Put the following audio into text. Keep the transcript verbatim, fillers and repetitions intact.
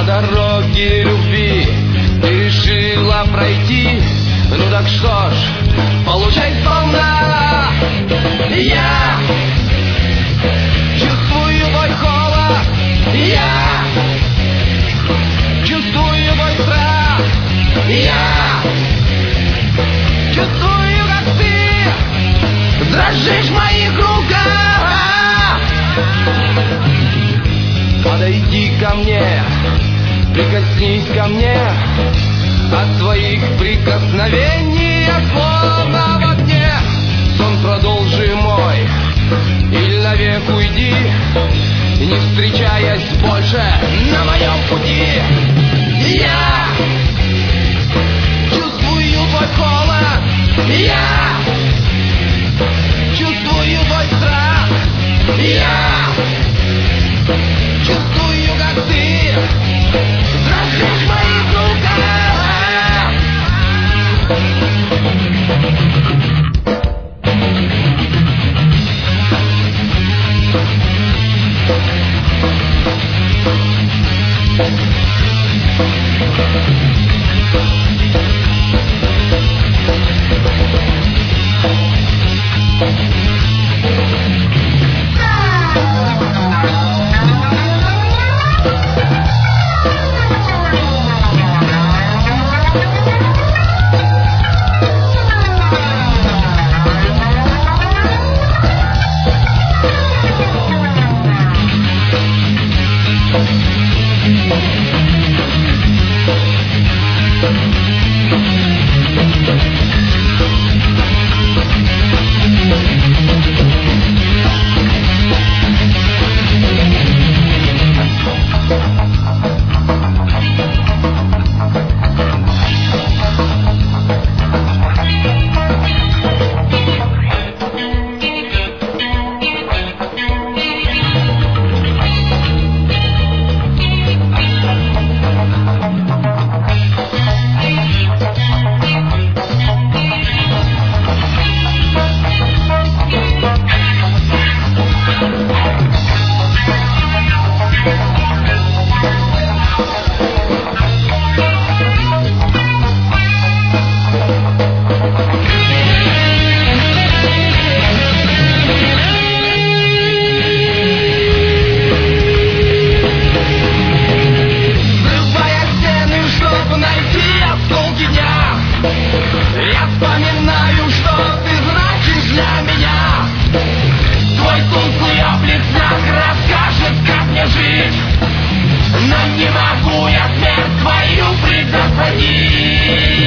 По дороге любви ты решила пройти. Ну так что ж, получай сполна. Я чувствую твой холод, я чувствую твой страх, я чувствую, как ты дрожишь в моих руках. Подойди ко мне, прикоснись ко мне. От твоих прикосновений я словно в огне. Сон продолжи мой, или навек уйди, не встречаясь больше на моем пути. Я чувствую твой холод, я чувствую твой страх, я чувствую, как ты дрожишь в моих руках. Но не могу я смерть твою предотвратить.